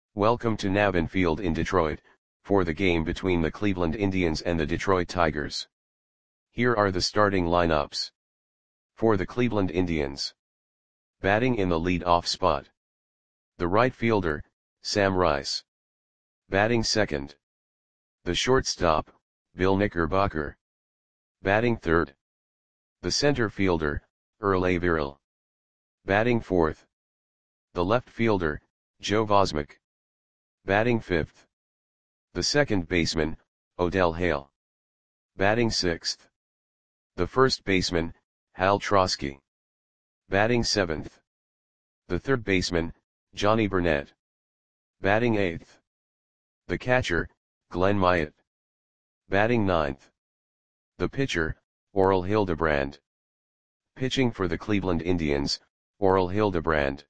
Welcome to Navin Field in Detroit, for the game between the Cleveland Indians and the Detroit Tigers. Here are the starting lineups. For the Cleveland Indians. Batting in the lead-off spot. The right fielder, Sam Rice. Batting second. The shortstop, Bill Knickerbocker. Batting third. The center fielder, Earl Averill. Batting fourth. The left fielder, Joe Vosmek. Batting fifth. The second baseman, Odell Hale. Batting sixth. The first baseman, Hal Trosky. Batting seventh. The third baseman, Johnny Burnett. Batting eighth. The catcher, Glenn Myatt. Batting ninth. The pitcher, Orel Hildebrand. Pitching for the Cleveland Indians, Orel Hildebrand.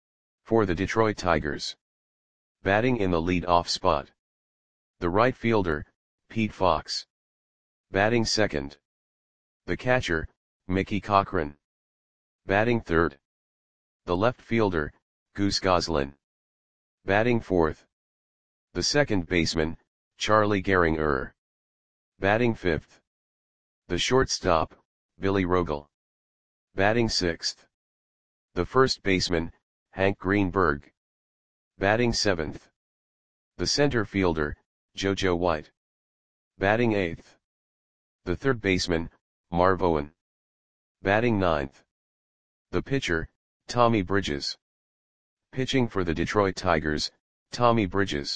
For the Detroit Tigers. Batting in the lead-off spot. The right fielder, Pete Fox. Batting second. The catcher, Mickey Cochrane. Batting third. The left fielder, Goose Goslin. Batting fourth. The second baseman, Charlie Gehringer. Batting fifth. The shortstop, Billy Rogel. Batting sixth. The first baseman, Hank Greenberg. Batting seventh. The center fielder, JoJo White. Batting eighth. The third baseman, Marv Owen. Batting ninth. The pitcher, Tommy Bridges. Pitching for the Detroit Tigers, Tommy Bridges.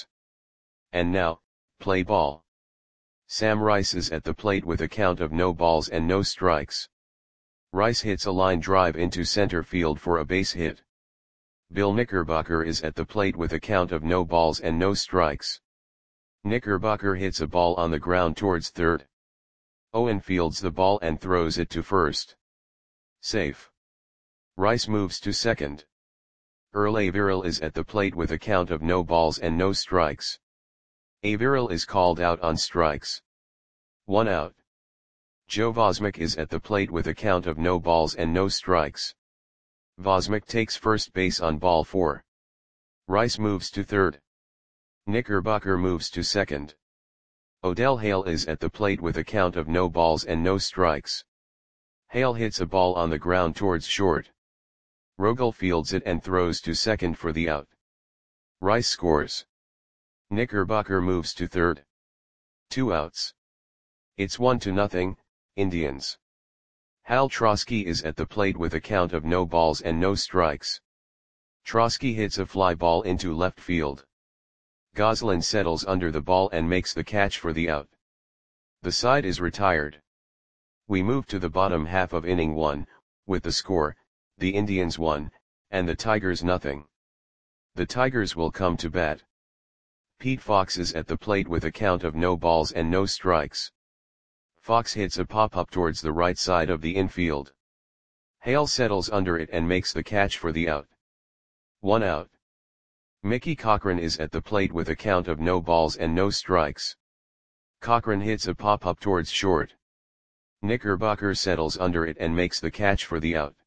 And now, play ball. Sam Rice is at the plate with a count of no balls and no strikes. Rice hits a line drive into center field for a base hit. Bill Knickerbocker is at the plate with a count of no balls and no strikes. Knickerbocker hits a ball on the ground towards third. Owen fields the ball and throws it to first. Safe. Rice moves to second. Earl Averill is at the plate with a count of no balls and no strikes. Averill is called out on strikes. 1 out. Joe Vosmek is at the plate with a count of no balls and no strikes. Vosmek takes first base on ball 4. Rice moves to third. Knickerbocker moves to second. Odell Hale is at the plate with a count of no balls and no strikes. Hale hits a ball on the ground towards short. Rogel fields it and throws to second for the out. Rice scores. Knickerbocker moves to third. 2 outs. It's 1-0, Indians. Hal Trosky is at the plate with a count of no balls and no strikes. Trosky hits a fly ball into left field. Goslin settles under the ball and makes the catch for the out. The side is retired. We move to the bottom half of inning 1, with the score, the Indians 1, and the Tigers 0. The Tigers will come to bat. Pete Fox is at the plate with a count of no balls and no strikes. Fox hits a pop-up towards the right side of the infield. Hale settles under it and makes the catch for the out. 1 out. Mickey Cochrane is at the plate with a count of no balls and no strikes. Cochrane hits a pop-up towards short. Knickerbocker settles under it and makes the catch for the out.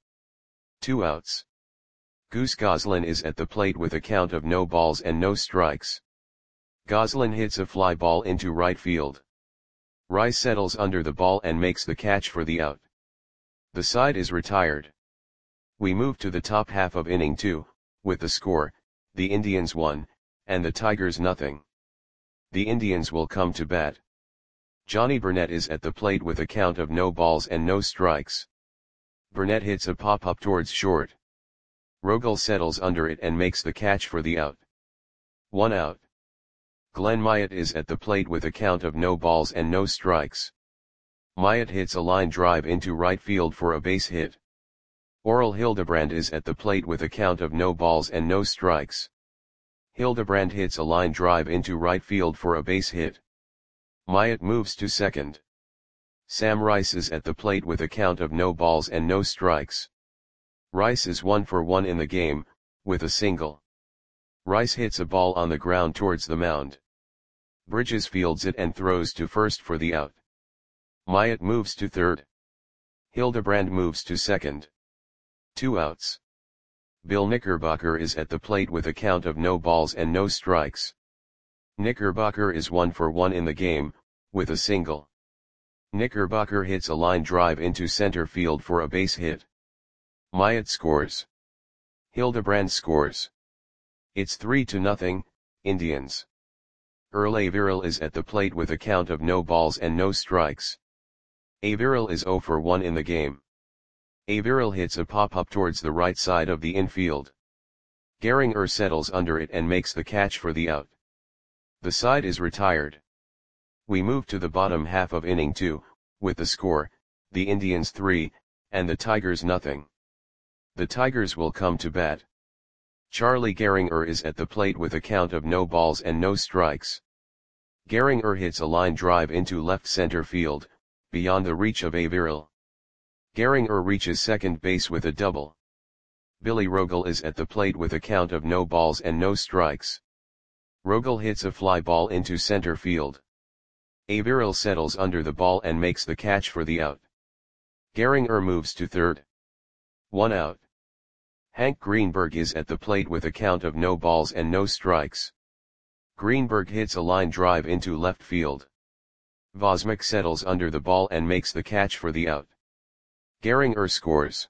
2 outs. Goose Goslin is at the plate with a count of no balls and no strikes. Goslin hits a fly ball into right field. Rice settles under the ball and makes the catch for the out. The side is retired. We move to the top half of inning 2, with the score, the Indians 1, and the Tigers 0. The Indians will come to bat. Johnny Burnett is at the plate with a count of no balls and no strikes. Burnett hits a pop-up towards short. Rogel settles under it and makes the catch for the out. 1 out. Glenn Myatt is at the plate with a count of no balls and no strikes. Myatt hits a line drive into right field for a base hit. Orel Hildebrand is at the plate with a count of no balls and no strikes. Hildebrand hits a line drive into right field for a base hit. Myatt moves to second. Sam Rice is at the plate with a count of no balls and no strikes. Rice is 1 for 1 in the game, with a single. Rice hits a ball on the ground towards the mound. Bridges fields it and throws to first for the out. Myatt moves to third. Hildebrand moves to second. 2 outs. Bill Knickerbocker is at the plate with a count of no balls and no strikes. Knickerbocker is 1 for 1 in the game, with a single. Knickerbocker hits a line drive into center field for a base hit. Myatt scores. Hildebrand scores. It's 3-0, Indians. Earl Averill is at the plate with a count of no balls and no strikes. Averill is 0 for 1 in the game. Averill hits a pop-up towards the right side of the infield. Gehringer settles under it and makes the catch for the out. The side is retired. We move to the bottom half of inning 2, with the score, the Indians 3, and the Tigers nothing. The Tigers will come to bat. Charlie Gehringer is at the plate with a count of no balls and no strikes. Gehringer hits a line drive into left center field, beyond the reach of Averill. Gehringer reaches second base with a double. Billy Rogel is at the plate with a count of no balls and no strikes. Rogel hits a fly ball into center field. Averill settles under the ball and makes the catch for the out. Gehringer moves to third. 1 out. Hank Greenberg is at the plate with a count of no balls and no strikes. Greenberg hits a line drive into left field. Vosmik settles under the ball and makes the catch for the out. Gehringer scores.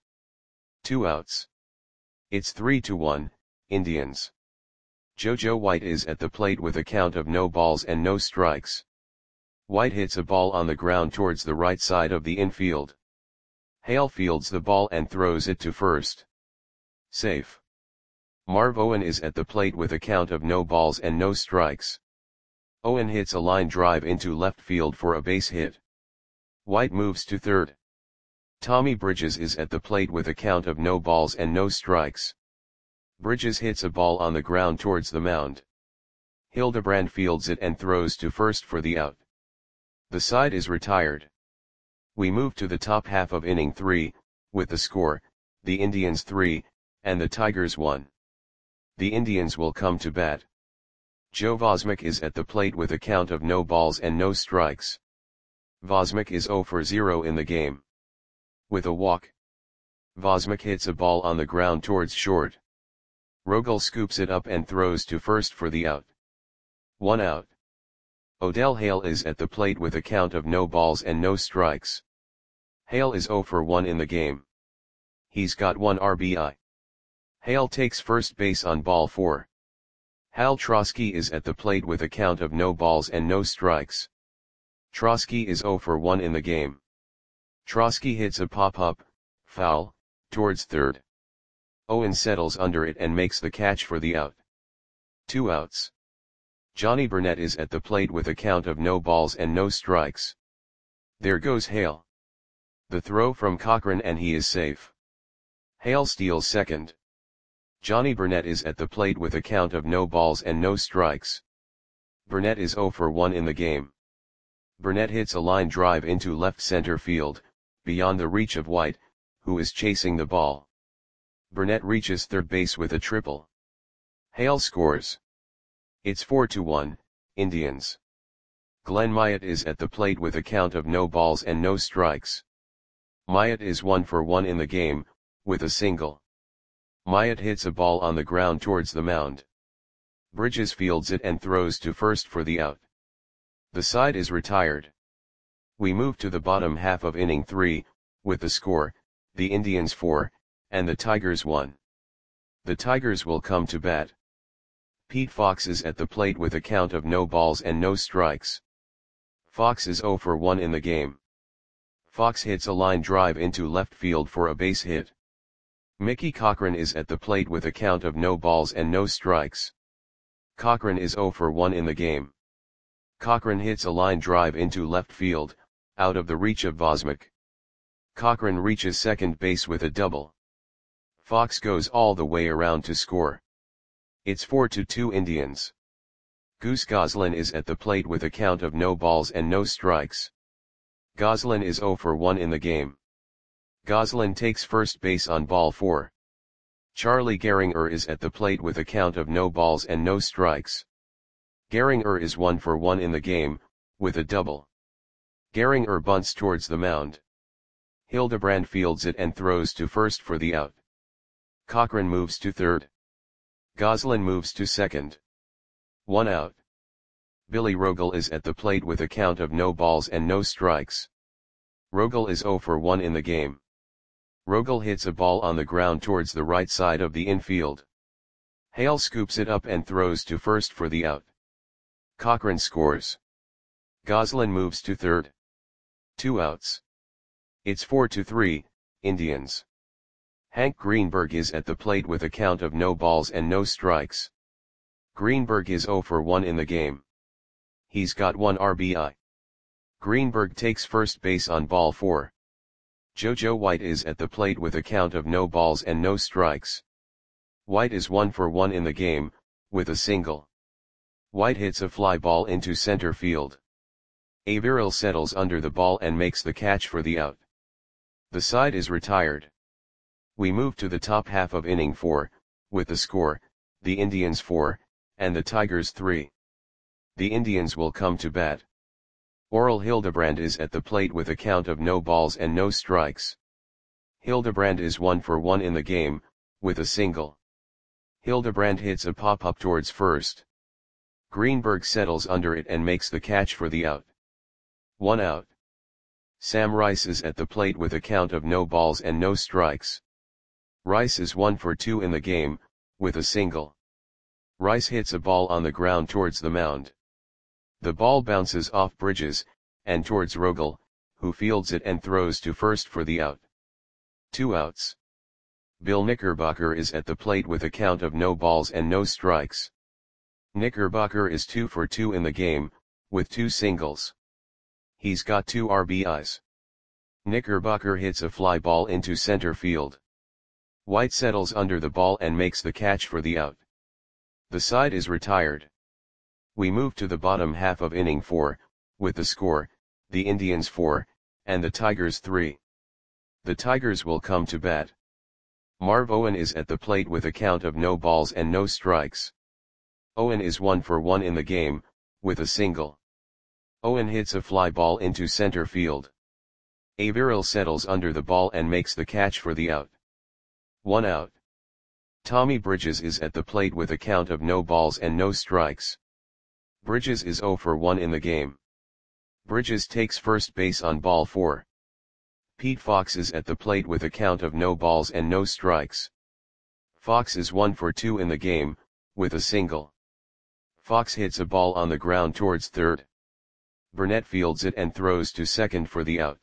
2 outs. It's 3-1, Indians. JoJo White is at the plate with a count of no balls and no strikes. White hits a ball on the ground towards the right side of the infield. Hale fields the ball and throws it to first. Safe. Marv Owen is at the plate with a count of no balls and no strikes. Owen hits a line drive into left field for a base hit. White moves to third. Tommy Bridges is at the plate with a count of no balls and no strikes. Bridges hits a ball on the ground towards the mound. Hildebrand fields it and throws to first for the out. The side is retired. We move to the top half of inning 3, with the score, the Indians 3, and the Tigers 1. The Indians will come to bat. Joe Vosmik is at the plate with a count of no balls and no strikes. Vosmik is 0 for 0 in the game. With a walk. Vosmik hits a ball on the ground towards short. Rogel scoops it up and throws to first for the out. 1 out. Odell Hale is at the plate with a count of no balls and no strikes. Hale is 0 for 1 in the game. He's got 1 RBI. Hale takes first base on ball 4. Hal Trosky is at the plate with a count of no balls and no strikes. Trosky is 0 for 1 in the game. Trosky hits a pop-up, foul, towards third. Owen settles under it and makes the catch for the out. 2 outs. Johnny Burnett is at the plate with a count of no balls and no strikes. There goes Hale. The throw from Cochran and he is safe. Hale steals second. Johnny Burnett is at the plate with a count of no balls and no strikes. Burnett is 0 for 1 in the game. Burnett hits a line drive into left center field, beyond the reach of White, who is chasing the ball. Burnett reaches third base with a triple. Hale scores. It's 4-1, Indians. Glenn Myatt is at the plate with a count of no balls and no strikes. Myatt is 1 for 1 in the game, with a single. Myatt hits a ball on the ground towards the mound. Bridges fields it and throws to first for the out. The side is retired. We move to the bottom half of inning 3, with the score, the Indians 4, and the Tigers 1. The Tigers will come to bat. Pete Fox is at the plate with a count of no balls and no strikes. Fox is 0 for 1 in the game. Fox hits a line drive into left field for a base hit. Mickey Cochran is at the plate with a count of no balls and no strikes. Cochran is 0 for 1 in the game. Cochran hits a line drive into left field, out of the reach of Vosmik. Cochran reaches second base with a double. Fox goes all the way around to score. It's 4-2 Indians. Goose Goslin is at the plate with a count of no balls and no strikes. Goslin is 0 for 1 in the game. Goslin takes first base on ball 4. Charlie Gehringer is at the plate with a count of no balls and no strikes. Gehringer is 1 for 1 in the game, with a double. Gehringer bunts towards the mound. Hildebrand fields it and throws to first for the out. Cochran moves to third. Goslin moves to second. 1 out. Billy Rogel is at the plate with a count of no balls and no strikes. Rogel is 0 for 1 in the game. Rogel hits a ball on the ground towards the right side of the infield. Hale scoops it up and throws to first for the out. Cochran scores. Goslin moves to third. 2 outs. It's 4-3, Indians. Hank Greenberg is at the plate with a count of no balls and no strikes. Greenberg is 0 for 1 in the game. He's got 1 RBI. Greenberg takes first base on ball 4. JoJo White is at the plate with a count of no balls and no strikes. White is 1 for 1 in the game, with a single. White hits a fly ball into center field. Averill settles under the ball and makes the catch for the out. The side is retired. We move to the top half of inning 4, with the score, the Indians 4, and the Tigers 3. The Indians will come to bat. Oral Hildebrand is at the plate with a count of no balls and no strikes. Hildebrand is 1 for 1 in the game, with a single. Hildebrand hits a pop-up towards first. Greenberg settles under it and makes the catch for the out. 1 out. Sam Rice is at the plate with a count of no balls and no strikes. Rice is 1 for 2 in the game, with a single. Rice hits a ball on the ground towards the mound. The ball bounces off Bridges, and towards Rogel, who fields it and throws to first for the out. 2 outs. Bill Knickerbocker is at the plate with a count of no balls and no strikes. Knickerbocker is 2 for 2 in the game, with 2 singles. He's got 2 RBIs. Knickerbocker hits a fly ball into center field. White settles under the ball and makes the catch for the out. The side is retired. We move to the bottom half of inning 4, with the score, the Indians 4, and the Tigers 3. The Tigers will come to bat. Marv Owen is at the plate with a count of no balls and no strikes. Owen is 1 for 1 in the game, with a single. Owen hits a fly ball into center field. Averill settles under the ball and makes the catch for the out. 1 out. Tommy Bridges is at the plate with a count of no balls and no strikes. Bridges is 0 for 1 in the game. Bridges takes first base on ball 4. Pete Fox is at the plate with a count of no balls and no strikes. Fox is 1 for 2 in the game, with a single. Fox hits a ball on the ground towards third. Burnett fields it and throws to second for the out.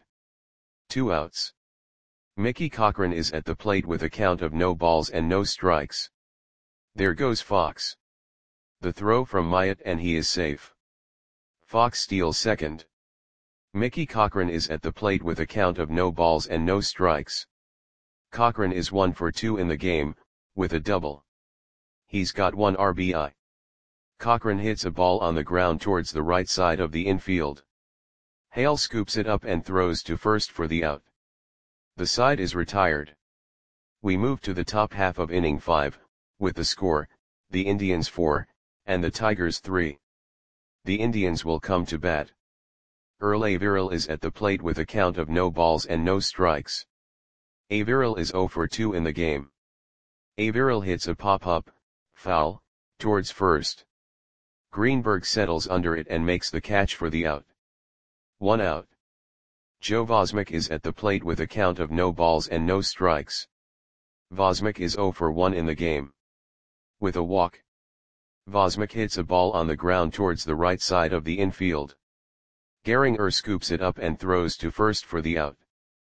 2 outs. Mickey Cochran is at the plate with a count of no balls and no strikes. There goes Fox. The throw from Myatt and he is safe. Fox steals second. Mickey Cochran is at the plate with a count of no balls and no strikes. Cochran is 1 for 2 in the game, with a double. He's got 1 RBI. Cochran hits a ball on the ground towards the right side of the infield. Hale scoops it up and throws to first for the out. The side is retired. We move to the top half of inning 5, with the score, the Indians 4, and the Tigers 3. The Indians will come to bat. Earl Averill is at the plate with a count of no balls and no strikes. Averill is 0 for 2 in the game. Averill hits a pop-up, foul, towards first. Greenberg settles under it and makes the catch for the out. 1 out. Joe Vosmick is at the plate with a count of no balls and no strikes. Vosmick is 0 for 1 in the game. With a walk. Vosmick hits a ball on the ground towards the right side of the infield. Gehringer scoops it up and throws to first for the out.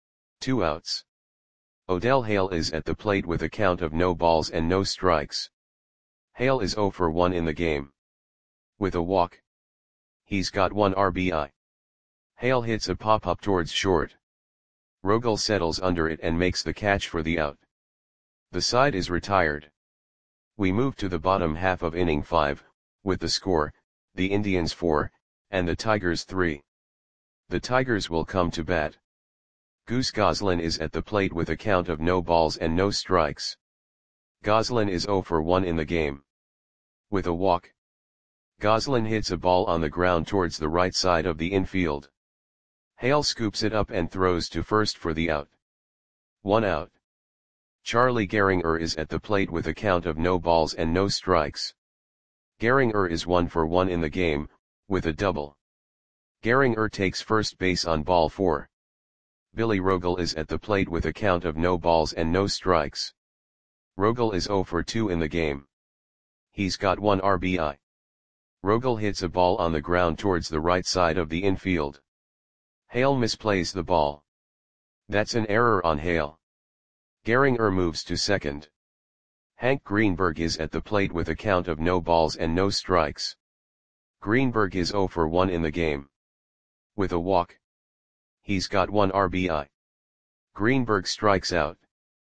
2 outs. Odell Hale is at the plate with a count of no balls and no strikes. Hale is 0 for 1 in the game. With a walk. He's got 1 RBI. Hale hits a pop-up towards short. Rogel settles under it and makes the catch for the out. The side is retired. We move to the bottom half of inning 5, with the score, the Indians 4, and the Tigers 3. The Tigers will come to bat. Goose Goslin is at the plate with a count of no balls and no strikes. Goslin is 0 for 1 in the game. With a walk. Goslin hits a ball on the ground towards the right side of the infield. Hale scoops it up and throws to first for the out. 1 out. Charlie Gehringer is at the plate with a count of no balls and no strikes. Gehringer is 1 for 1 in the game, with a double. Gehringer takes first base on ball 4. Billy Rogel is at the plate with a count of no balls and no strikes. Rogel is 0 for 2 in the game. He's got 1 RBI. Rogel hits a ball on the ground towards the right side of the infield. Hale misplays the ball. That's an error on Hale. Gehringer moves to second. Hank Greenberg is at the plate with a count of no balls and no strikes. Greenberg is 0 for 1 in the game. With a walk. He's got 1 RBI. Greenberg strikes out.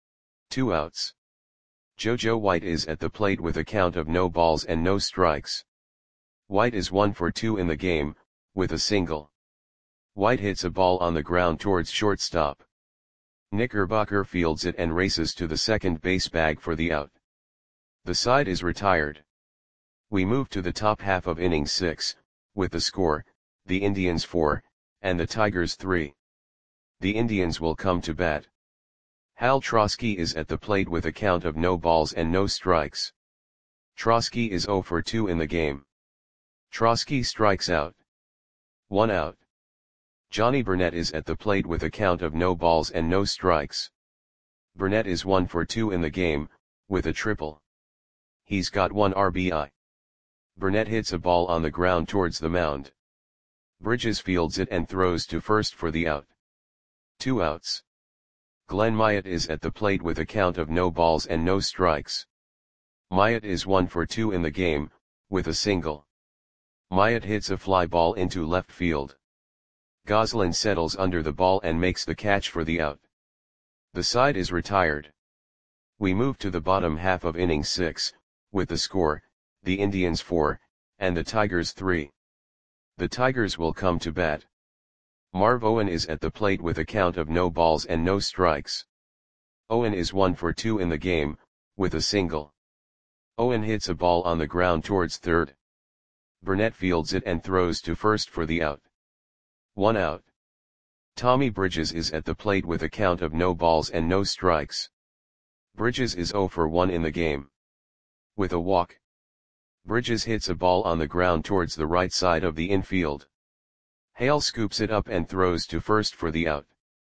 2 outs. JoJo White is at the plate with a count of no balls and no strikes. White is 1 for 2 in the game, with a single. White hits a ball on the ground towards shortstop. Knickerbocker fields it and races to the second base bag for the out. The side is retired. We move to the top half of inning 6, with the score, the Indians 4, and the Tigers 3. The Indians will come to bat. Hal Trosky is at the plate with a count of no balls and no strikes. Trosky is 0 for 2 in the game. Trosky strikes out. 1 out. Johnny Burnett is at the plate with a count of no balls and no strikes. Burnett is 1 for 2 in the game, with a triple. He's got 1 RBI. Burnett hits a ball on the ground towards the mound. Bridges fields it and throws to first for the out. 2 outs. Glenn Myatt is at the plate with a count of no balls and no strikes. Myatt is 1 for 2 in the game, with a single. Myatt hits a fly ball into left field. Goslin settles under the ball and makes the catch for the out. The side is retired. We move to the bottom half of inning 6, with the score, the Indians 4, and the Tigers 3. The Tigers will come to bat. Marv Owen is at the plate with a count of no balls and no strikes. Owen is 1 for 2 in the game, with a single. Owen hits a ball on the ground towards third. Burnett fields it and throws to first for the out. 1 out. Tommy Bridges is at the plate with a count of no balls and no strikes. Bridges is 0 for 1 in the game. With a walk. Bridges hits a ball on the ground towards the right side of the infield. Hale scoops it up and throws to first for the out.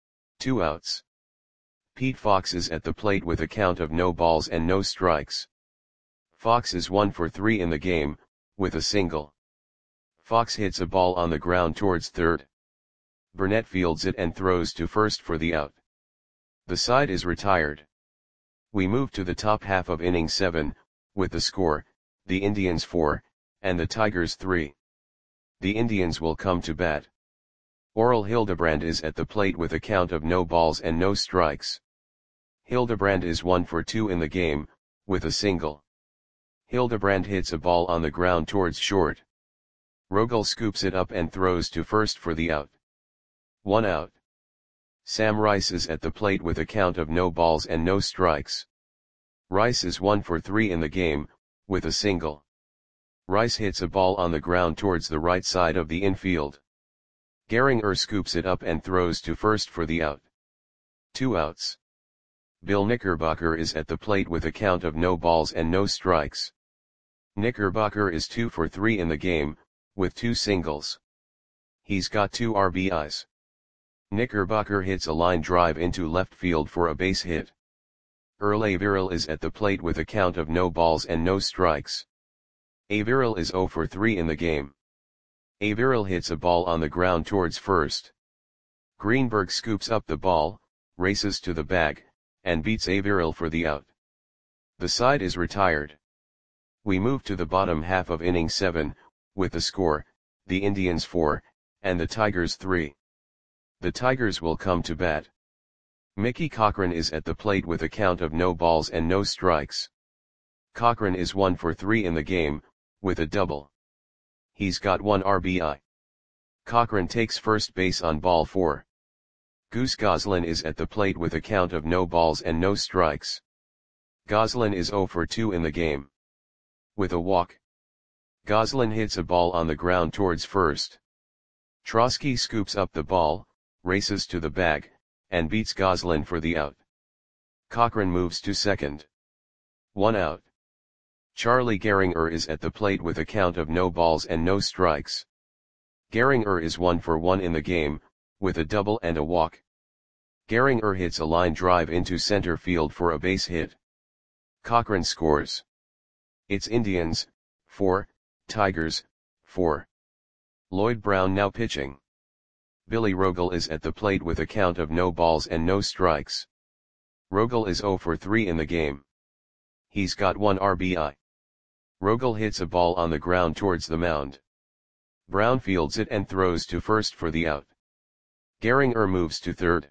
2 outs. Pete Fox is at the plate with a count of no balls and no strikes. Fox is 1 for 3 in the game, with a single. Fox hits a ball on the ground towards third. Burnett fields it and throws to first for the out. The side is retired. We move to the top half of inning 7, with the score, the Indians 4, and the Tigers 3. The Indians will come to bat. Oral Hildebrand is at the plate with a count of no balls and no strikes. Hildebrand is 1 for 2 in the game, with a single. Hildebrand hits a ball on the ground towards short. Rogel scoops it up and throws to first for the out. 1 out. Sam Rice is at the plate with a count of no balls and no strikes. Rice is 1 for 3 in the game, with a single. Rice hits a ball on the ground towards the right side of the infield. Gehringer scoops it up and throws to first for the out. 2 outs. Bill Knickerbocker is at the plate with a count of no balls and no strikes. Knickerbocker is 2 for 3 in the game, with 2 singles. He's got 2 RBIs. Knickerbocker hits a line drive into left field for a base hit. Earl Averill is at the plate with a count of no balls and no strikes. Averill is 0 for 3 in the game. Averill hits a ball on the ground towards first. Greenberg scoops up the ball, races to the bag, and beats Averill for the out. The side is retired. We move to the bottom half of inning 7, with the score, the Indians 4, and the Tigers 3. The Tigers will come to bat. Mickey Cochrane is at the plate with a count of no balls and no strikes. Cochrane is 1 for 3 in the game, with a double. He's got 1 RBI. Cochrane takes first base on ball 4. Goose Goslin is at the plate with a count of no balls and no strikes. Goslin is 0 for 2 in the game. With a walk. Goslin hits a ball on the ground towards first. Trosky scoops up the ball, races to the bag, and beats Goslin for the out. Cochran moves to second. 1 out. Charlie Gehringer is at the plate with a count of no balls and no strikes. Gehringer is 1 for 1 in the game, with a double and a walk. Gehringer hits a line drive into center field for a base hit. Cochran scores. It's Indians, 4, Tigers, 4. Lloyd Brown now pitching. Billy Rogel is at the plate with a count of no balls and no strikes. Rogel is 0 for 3 in the game. He's got 1 RBI. Rogel hits a ball on the ground towards the mound. Brown fields it and throws to first for the out. Gehringer moves to third.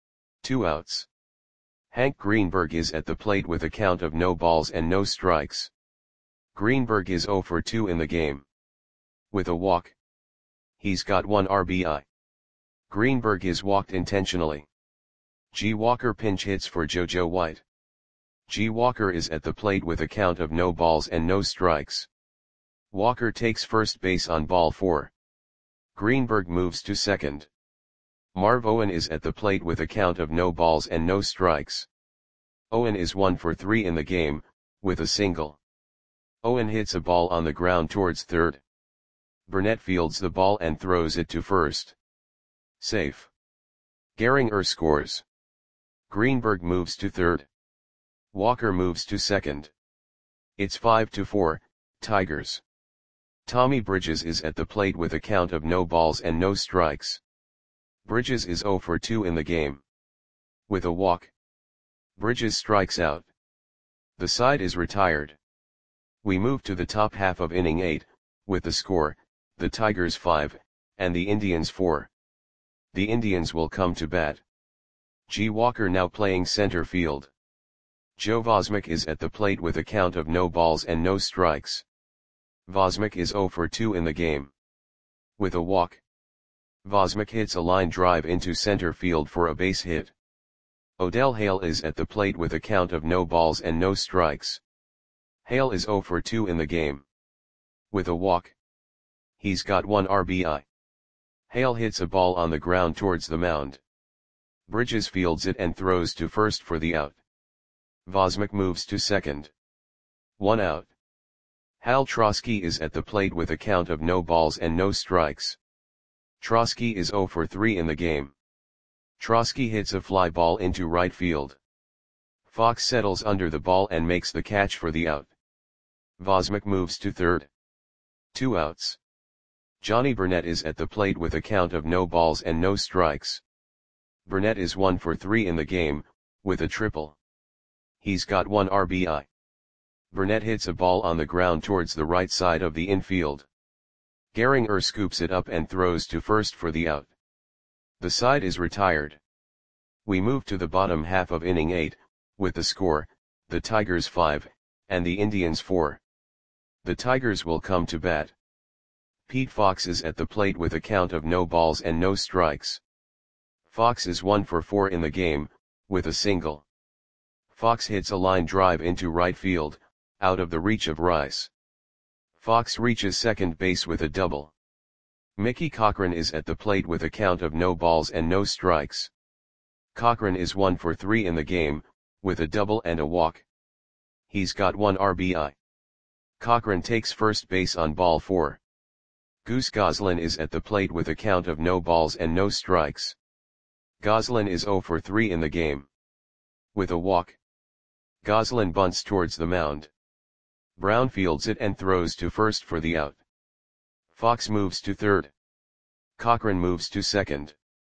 2 outs. Hank Greenberg is at the plate with a count of no balls and no strikes. Greenberg is 0 for 2 in the game. With a walk. He's got 1 RBI. Greenberg is walked intentionally. G. Walker pinch hits for JoJo White. G. Walker is at the plate with a count of no balls and no strikes. Walker takes first base on ball 4. Greenberg moves to second. Marv Owen is at the plate with a count of no balls and no strikes. Owen is 1 for 3 in the game, with a single. Owen hits a ball on the ground towards third. Burnett fields the ball and throws it to first. Safe. Gehringer scores. Greenberg moves to third. Walker moves to second. It's 5-4, Tigers. Tommy Bridges is at the plate with a count of no balls and no strikes. Bridges is 0 for 2 in the game. With a walk. Bridges strikes out. The side is retired. We move to the top half of inning 8, with the score, the Tigers 5, and the Indians 4. The Indians will come to bat. G. Walker now playing center field. Joe Vosmick is at the plate with a count of no balls and no strikes. Vosmick is 0 for 2 in the game. With a walk. Vosmick hits a line drive into center field for a base hit. Odell Hale is at the plate with a count of no balls and no strikes. Hale is 0 for 2 in the game. With a walk. He's got 1 RBI. Hale hits a ball on the ground towards the mound. Bridges fields it and throws to first for the out. Vosmick moves to second. 1 out. Hal Trosky is at the plate with a count of no balls and no strikes. Trosky is 0 for 3 in the game. Trosky hits a fly ball into right field. Fox settles under the ball and makes the catch for the out. Vosmick moves to third. 2 outs. Johnny Burnett is at the plate with a count of no balls and no strikes. Burnett is 1 for 3 in the game, with a triple. He's got 1 RBI. Burnett hits a ball on the ground towards the right side of the infield. Gehringer scoops it up and throws to first for the out. The side is retired. We move to the bottom half of inning 8, with the score, the Tigers 5, and the Indians 4. The Tigers will come to bat. Pete Fox is at the plate with a count of no balls and no strikes. Fox is 1 for 4 in the game, with a single. Fox hits a line drive into right field, out of the reach of Rice. Fox reaches second base with a double. Mickey Cochran is at the plate with a count of no balls and no strikes. Cochran is 1 for 3 in the game, with a double and a walk. He's got 1 RBI. Cochran takes first base on ball 4. Goose Goslin is at the plate with a count of no balls and no strikes. Goslin is 0 for 3 in the game. With a walk. Goslin bunts towards the mound. Brown fields it and throws to first for the out. Fox moves to third. Cochran moves to second.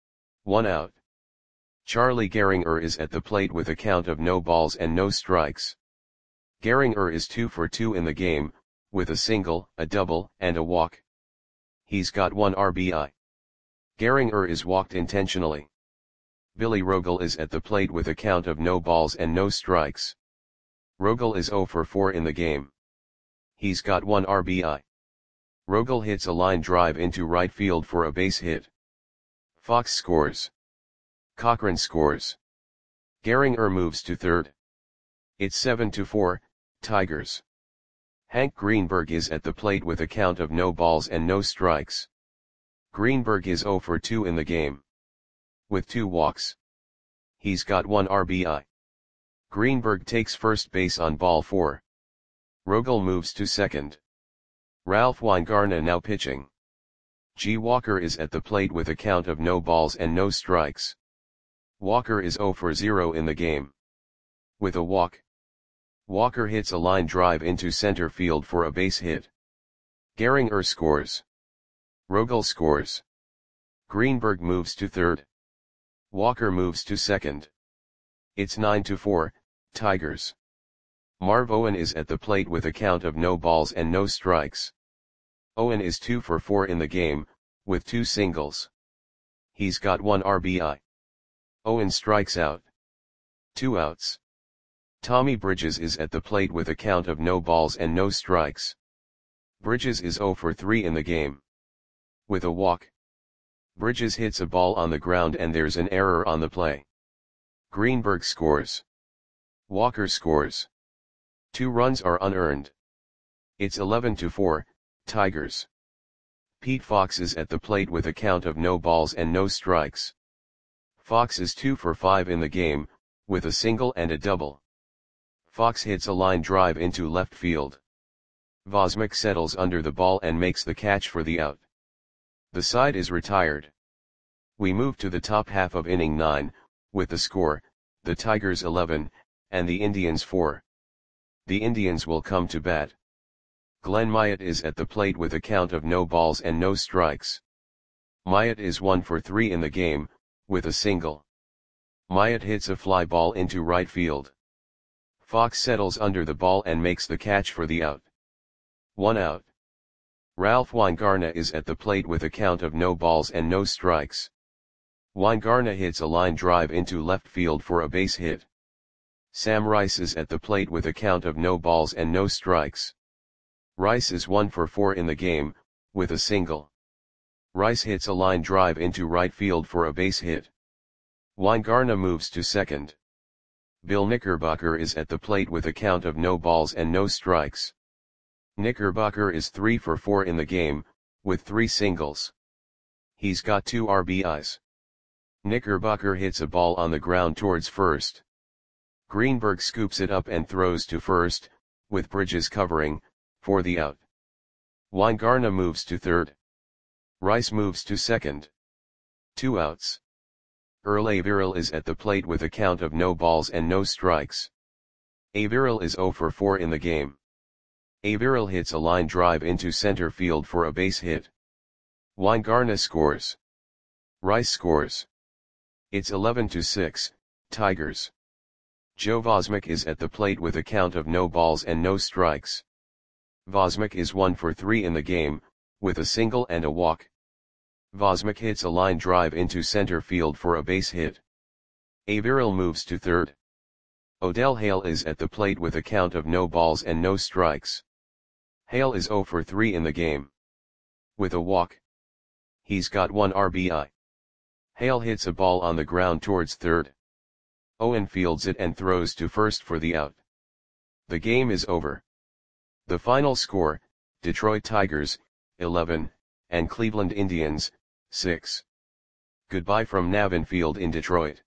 1 out. Charlie Gehringer is at the plate with a count of no balls and no strikes. Gehringer is 2 for 2 in the game, with a single, a double, and a walk. He's got 1 RBI. Gehringer is walked intentionally. Billy Rogel is at the plate with a count of no balls and no strikes. Rogel is 0 for 4 in the game. He's got 1 RBI. Rogel hits a line drive into right field for a base hit. Fox scores. Cochran scores. Gehringer moves to third. It's 7-4, Tigers. Hank Greenberg is at the plate with a count of no balls and no strikes. Greenberg is 0 for 2 in the game. With 2 walks. He's got 1 RBI. Greenberg takes first base on ball 4. Rogel moves to second. Ralph Weingarten now pitching. G. Walker is at the plate with a count of no balls and no strikes. Walker is 0 for 0 in the game. With a walk, Walker hits a line drive into center field for a base hit. Gehringer scores. Rogel scores. Greenberg moves to third. Walker moves to second. It's 9-4, Tigers. Marv Owen is at the plate with a count of no balls and no strikes. Owen is 2 for 4 in the game, with 2 singles. He's got 1 RBI. Owen strikes out. 2 outs. Tommy Bridges is at the plate with a count of no balls and no strikes. Bridges is 0 for 3 in the game. With a walk, Bridges hits a ball on the ground and there's an error on the play. Greenberg scores. Walker scores. 2 runs are unearned. It's 11-4, Tigers. Pete Fox is at the plate with a count of no balls and no strikes. Fox is 2 for 5 in the game, with a single and a double. Fox hits a line drive into left field. Vosmik settles under the ball and makes the catch for the out. The side is retired. We move to the top half of inning 9, with the score, the Tigers 11, and the Indians 4. The Indians will come to bat. Glenn Myatt is at the plate with a count of no balls and no strikes. Myatt is 1 for 3 in the game, with a single. Myatt hits a fly ball into right field. Fox settles under the ball and makes the catch for the out. 1 out. Ralph Weingarten is at the plate with a count of no balls and no strikes. Weingarten hits a line drive into left field for a base hit. Sam Rice is at the plate with a count of no balls and no strikes. Rice is 1 for 4 in the game, with a single. Rice hits a line drive into right field for a base hit. Weingarten moves to second. Bill Knickerbocker is at the plate with a count of no balls and no strikes. Knickerbocker is 3 for 4 in the game, with 3 singles. He's got 2 RBIs. Knickerbocker hits a ball on the ground towards first. Greenberg scoops it up and throws to first, with Bridges covering, for the out. Weingarten moves to third. Rice moves to second. 2 outs. Earl Averill is at the plate with a count of no balls and no strikes. Averill is 0 for 4 in the game. Averill hits a line drive into center field for a base hit. Weingarten scores. Rice scores. It's 11-6, Tigers. Joe Vosmik is at the plate with a count of no balls and no strikes. Vosmik is 1 for 3 in the game, with a single and a walk. Vosmik hits a line drive into center field for a base hit. Averill moves to third. Odell Hale is at the plate with a count of no balls and no strikes. Hale is 0 for 3 in the game. With a walk, he's got 1 RBI. Hale hits a ball on the ground towards third. Owen fields it and throws to first for the out. The game is over. The final score, Detroit Tigers, 11, and Cleveland Indians, 6. Goodbye from Navin Field in Detroit.